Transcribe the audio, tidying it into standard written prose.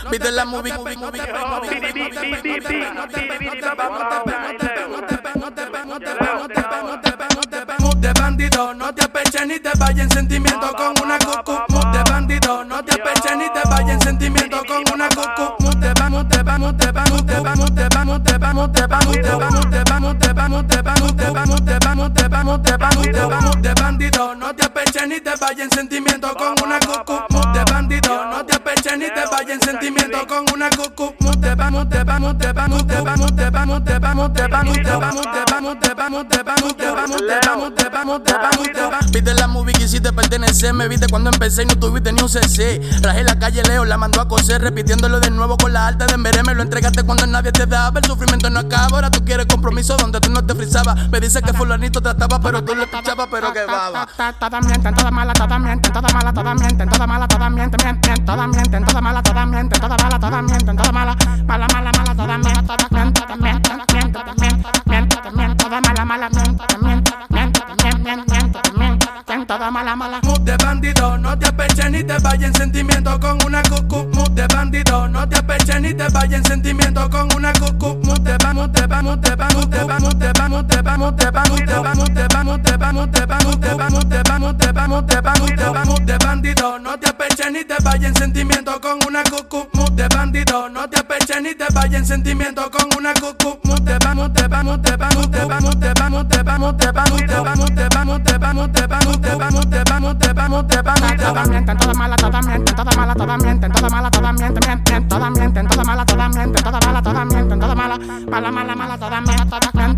Pide la movie. De bandido, no te apeches ni te vayas en sentimiento con una cucu. De bandido, no te apeches ni te vayas en sentimiento con una cucu. De bandido, no te apeches ni te vayas en sentimiento con una cucu. De bandido, no te apeches ni te vayas en sentimiento con una cucu. Viste la movie que hiciste pertenecer. Me viste cuando empecé y no tuviste ni un CC. Rajé la calle Leo, la mandó a coser. Repitiéndolo de nuevo con la alta de Emberé. Me lo entregaste cuando nadie te daba. El sufrimiento no acaba. Ahora tú quieres compromiso donde tú no te frisabas. Me dice que fulanito trataba, pero tú le pichabas, pero que baba. Todas mienten, todas malas, todas mienten, todas malas, todas mienten, todas malas, todas mienten, mienten, todas mienten, todas malas, todas mienten, todas malas, todas mienten, todas malas, mala, mala, mala, todas mienten, todas mienten, todas mienten, mienten, mienten, mienten, todas malas, malas, mienten, mienten, mienten, mienten, mienten, todas malas, malas. De bandido, no te apeches ni te vayas en sentimiento con una cucu. De bandido, no te apeches ni te vayas en sentimiento con una cucu. De bandido, no te apeches ni te vayas en sentimiento con una cucu. De bandido, no te apeches ni te vayas en sentimiento con una cucu. Todas mienten, todas malas, todas mienten, todas malas, todas mienten, todas malas, todas mienten, mienten, todas mienten, todas malas, todas mienten, todas malas, todas mienten, todas malas, mala, mala, mala, todas mienten, todas mienten.